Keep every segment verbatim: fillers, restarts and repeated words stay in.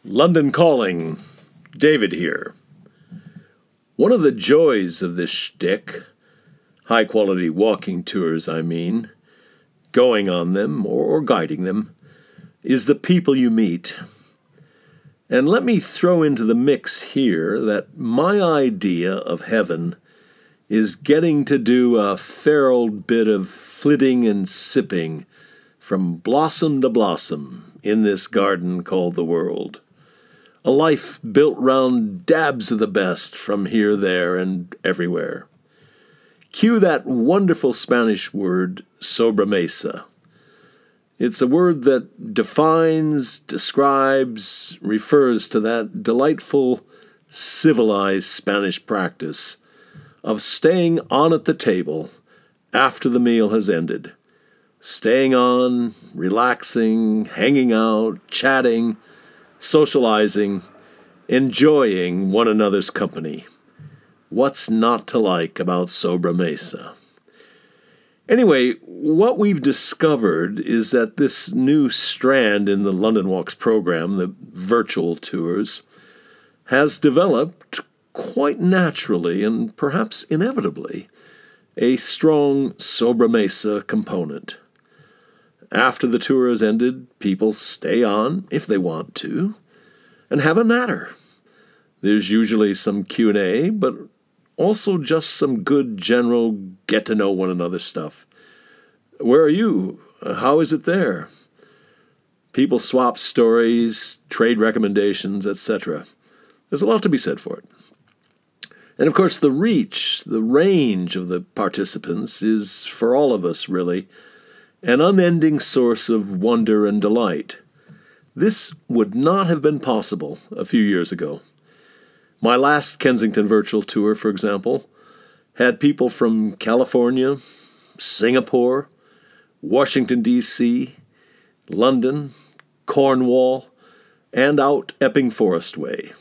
London Calling, David here. One of the joys of this shtick, high-quality walking tours, I mean, going on them or guiding them, is the people you meet. And let me throw into the mix here that my idea of heaven is getting to do a fair old bit of flitting and sipping from blossom to blossom in this garden called the world. A life built round dabs of the best from here, there, and everywhere. Cue that wonderful Spanish word, sobremesa. It's a word that defines, describes, refers to that delightful, civilized Spanish practice of staying on at the table after the meal has ended. Staying on, relaxing, hanging out, chatting, socializing, enjoying one another's company. What's not to like about sobremesa? Anyway, what we've discovered is that this new strand in the London Walks program, the virtual tours, has developed quite naturally and perhaps inevitably a strong sobremesa component. After the tour has ended, people stay on, if they want to, and have a natter. There's usually some Q and A, but also just some good general get-to-know-one-another stuff. Where are you? How is it there? People swap stories, trade recommendations, et cetera. There's a lot to be said for it. And of course, the reach, the range of the participants is, for all of us, really, an unending source of wonder and delight. This would not have been possible a few years ago. My last Kensington virtual tour, for example, had people from California, Singapore, Washington, D C, London, Cornwall, and out Epping Forest way.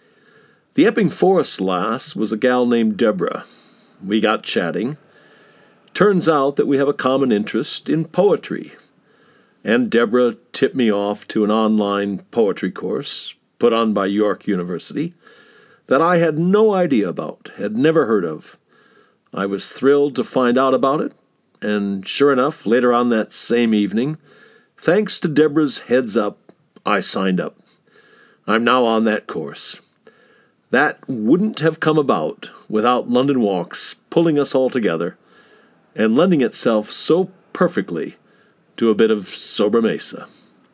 The Epping Forest lass was a gal named Deborah. We got chatting. Turns out that we have a common interest in poetry. And Deborah tipped me off to an online poetry course put on by York University that I had no idea about, had never heard of. I was thrilled to find out about it, and sure enough, later on that same evening, thanks to Deborah's heads up, I signed up. I'm now on that course. That wouldn't have come about without London Walks pulling us all together and lending itself so perfectly to a bit of sobremesa.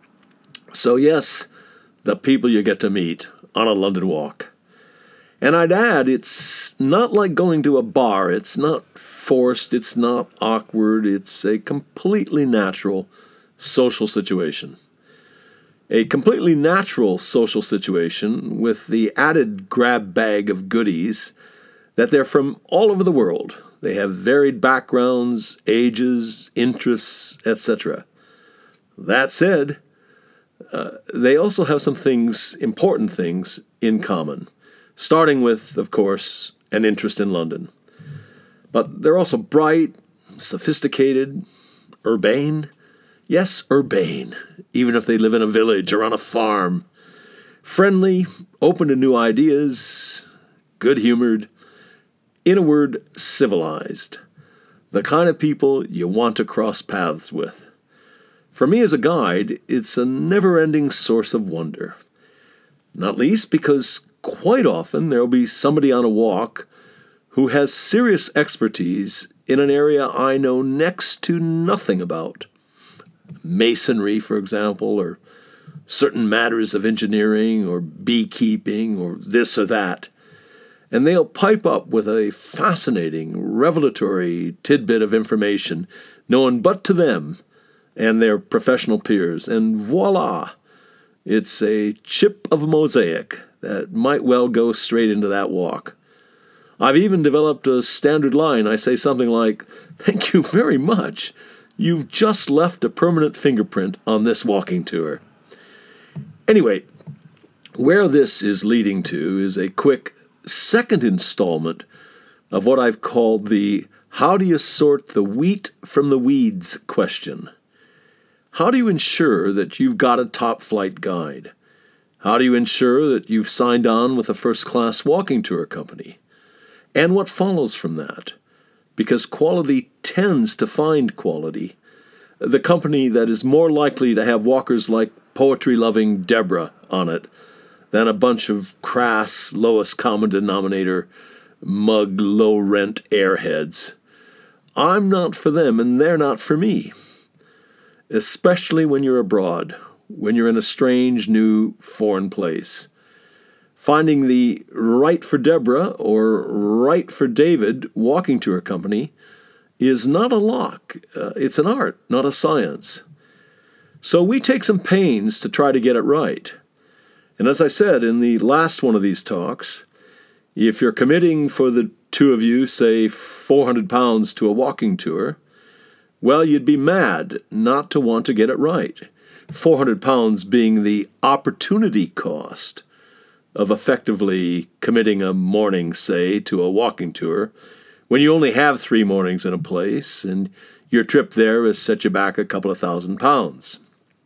So yes, the people you get to meet on a London walk. And I'd add, it's not like going to a bar. It's not forced. It's not awkward. It's a completely natural social situation. A completely natural social situation with the added grab bag of goodies that they're from all over the world. They have varied backgrounds, ages, interests, et cetera. That said, uh, they also have some things, important things, in common, starting with, of course, an interest in London. But they're also bright, sophisticated, urbane. Yes, urbane, even if they live in a village or on a farm. Friendly, open to new ideas, good-humored, in a word, civilized. The kind of people you want to cross paths with. For me as a guide, it's a never-ending source of wonder. Not least because quite often there'll be somebody on a walk who has serious expertise in an area I know next to nothing about. Masonry, for example, or certain matters of engineering or beekeeping or this or that. And they'll pipe up with a fascinating, revelatory tidbit of information known but to them and their professional peers. And voila! It's a chip of mosaic that might well go straight into that walk. I've even developed a standard line. I say something like, "Thank you very much. You've just left a permanent fingerprint on this walking tour." Anyway, where this is leading to is a quick second installment of what I've called the "How do you sort the wheat from the weeds?" question. How do you ensure that you've got a top-flight guide? How do you ensure that you've signed on with a first-class walking tour company? And what follows from that? Because quality tends to find quality. The company that is more likely to have walkers like poetry-loving Deborah on it than a bunch of crass, lowest common denominator, mug, low-rent airheads. I'm not for them, and they're not for me. Especially when you're abroad, when you're in a strange, new, foreign place. Finding the right for Deborah or right for David walking tour company is not a lock. Uh, it's an art, not a science. So we take some pains to try to get it right. And as I said in the last one of these talks, if you're committing for the two of you, say, four hundred pounds to a walking tour, well, you'd be mad not to want to get it right. four hundred pounds being the opportunity cost of effectively committing a morning, say, to a walking tour, when you only have three mornings in a place, and your trip there has set you back a couple of thousand pounds.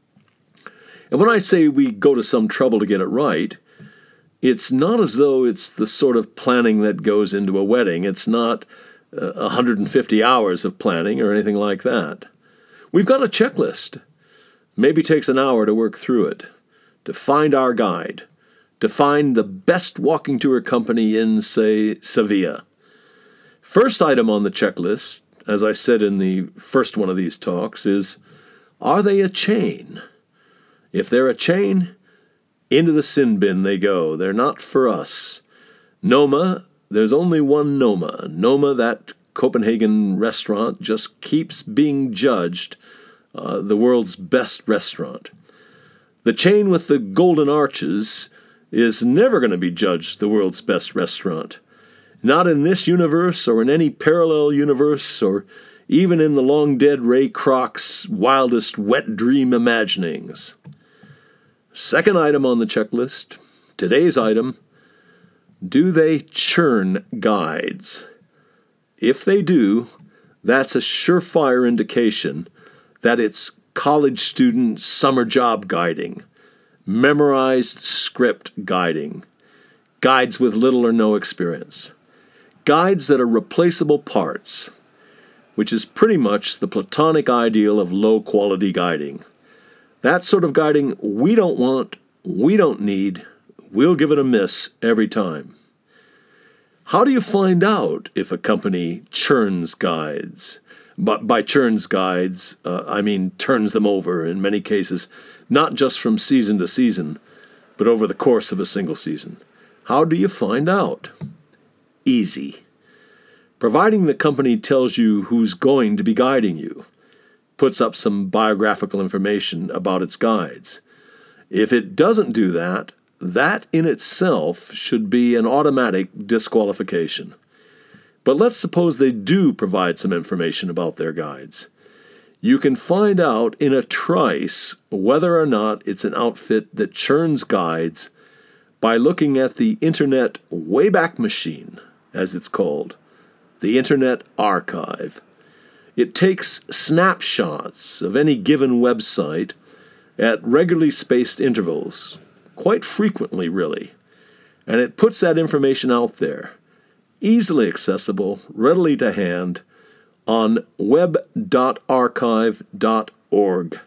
And when I say we go to some trouble to get it right, it's not as though it's the sort of planning that goes into a wedding. It's not uh, one hundred fifty hours of planning or anything like that. We've got a checklist. Maybe takes an hour to work through it, to find our guide, to find the best walking tour company in, say, Sevilla. First item on the checklist, as I said in the first one of these talks, is, are they a chain? If they're a chain, into the sin bin they go. They're not for us. Noma, there's only one Noma. Noma, that Copenhagen restaurant, just keeps being judged uh, the world's best restaurant. The chain with the golden arches is never going to be judged the world's best restaurant. Not in this universe or in any parallel universe or even in the long-dead Ray Kroc's wildest wet dream imaginings. Second item on the checklist, today's item, do they churn guides? If they do, that's a surefire indication that it's college student summer job guiding, memorized script guiding, guides with little or no experience, guides that are replaceable parts, which is pretty much the platonic ideal of low-quality guiding. That sort of guiding we don't want, we don't need, we'll give it a miss every time. How do you find out if a company churns guides? But by churns guides, uh, I mean turns them over in many cases, not just from season to season, but over the course of a single season. How do you find out? Easy. Providing the company tells you who's going to be guiding you, puts up some biographical information about its guides. If it doesn't do that, that in itself should be an automatic disqualification. But let's suppose they do provide some information about their guides. You can find out in a trice whether or not it's an outfit that churns guides by looking at the Internet Wayback Machine, as it's called, the Internet Archive. It takes snapshots of any given website at regularly spaced intervals, quite frequently, really, and it puts that information out there, easily accessible, readily to hand, on web dot archive dot org.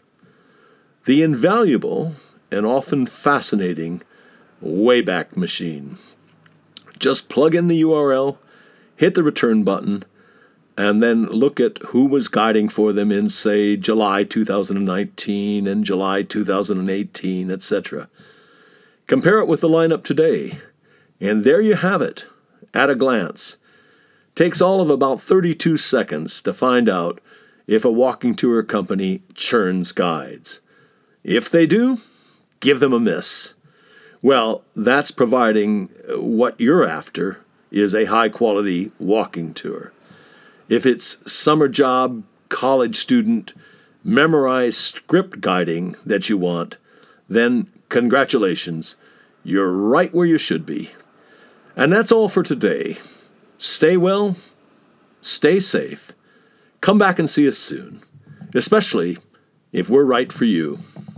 The invaluable and often fascinating Wayback Machine. Just plug in the U R L, hit the return button, and then look at who was guiding for them in, say, July two thousand nineteen and July two thousand eighteen, et cetera. Compare it with the lineup today, and there you have it, at a glance. Takes all of about thirty-two seconds to find out if a walking tour company churns guides. If they do, give them a miss. Well, that's providing what you're after is a high-quality walking tour. If it's summer job, college student, memorized script guiding that you want, then congratulations, you're right where you should be. And that's all for today. Stay well, stay safe, come back and see us soon, especially if we're right for you.